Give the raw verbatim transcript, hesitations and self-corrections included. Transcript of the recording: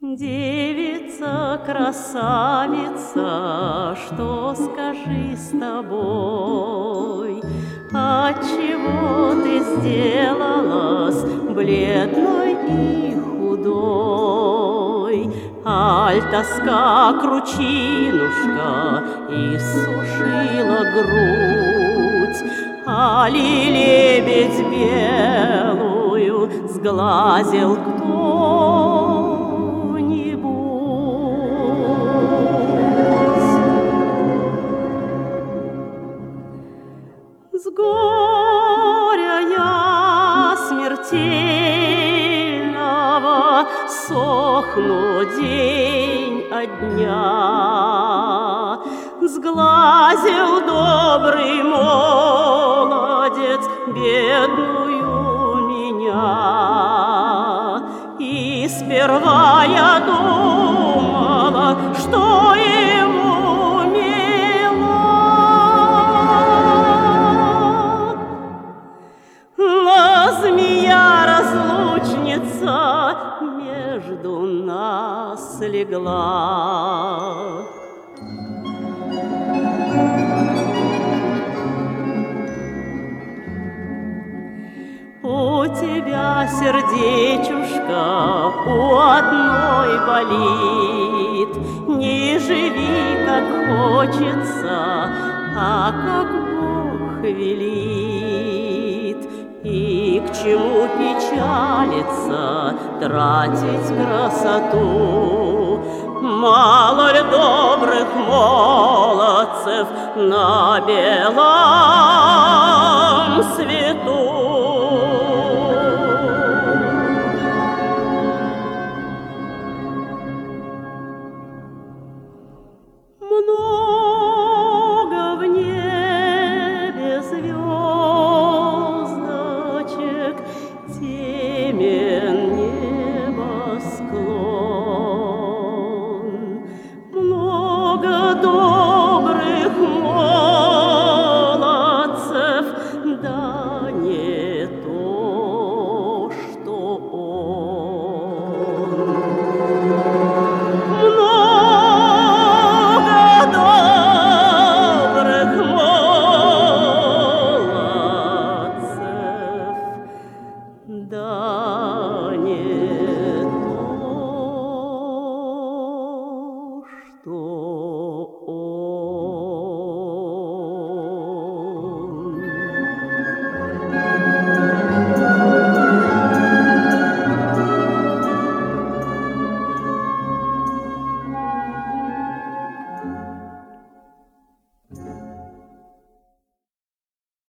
Девица, красавица, что, скажи, с тобой? Отчего ты сделалась бледной и худой? Аль тоска кручинушка иссушила грудь, али лебедь белую сглазил кто-нибудь? С горя я смертельного сохну день от дня. Сглазил добрый молодец бедную меня. И сперва я думала, что ему мила, но змея-разлучница между нас легла. У тебя сердечушка у одной болит, не живи, как хочется, а как Бог велит. И к чему печалиться, тратить красоту? Мало ли добрых молодцев на белом свету. Много